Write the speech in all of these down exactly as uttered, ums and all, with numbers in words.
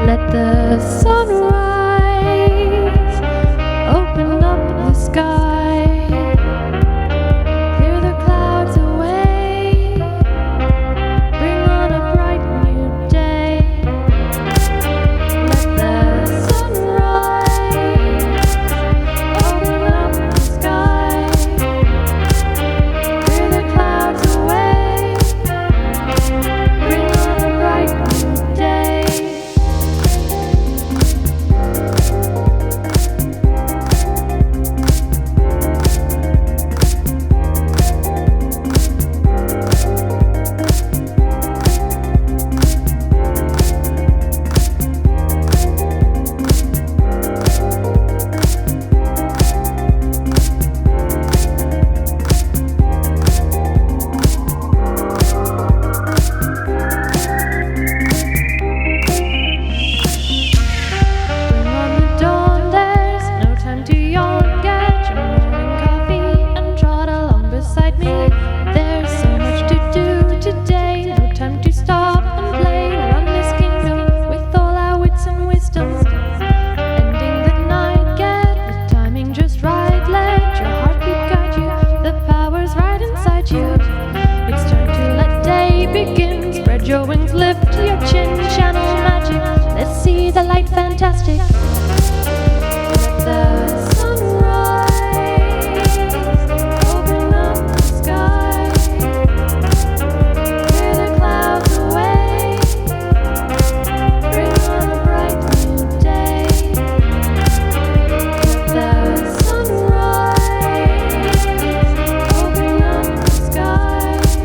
Let the sunrise open up the sky, clear the clouds away, bring on a bright new day. Let the sunrise open up the sky, clear the clouds away, bring on a bright new day. Begin. Spread your wings, lift your chin, channel magic. Let's see the light, fantastic. Let the sunrise open up the sky, clear the clouds away, bring on a bright new day. Let the sunrise open up the sky,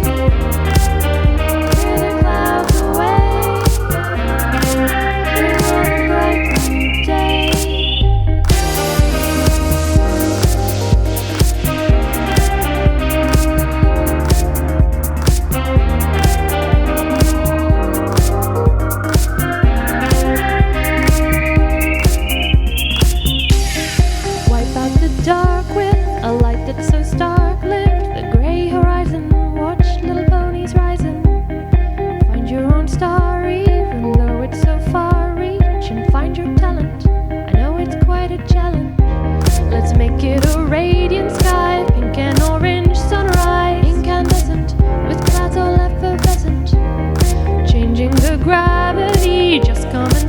dark with a light that's so stark. Lift the gray horizon, watch little ponies rising. Find your own star, even though it's so far. Reach and find your talent. I know it's quite a challenge. Let's make it a radiant sky, pink and orange sunrise, incandescent with clouds all effervescent, changing the gravity. Just come and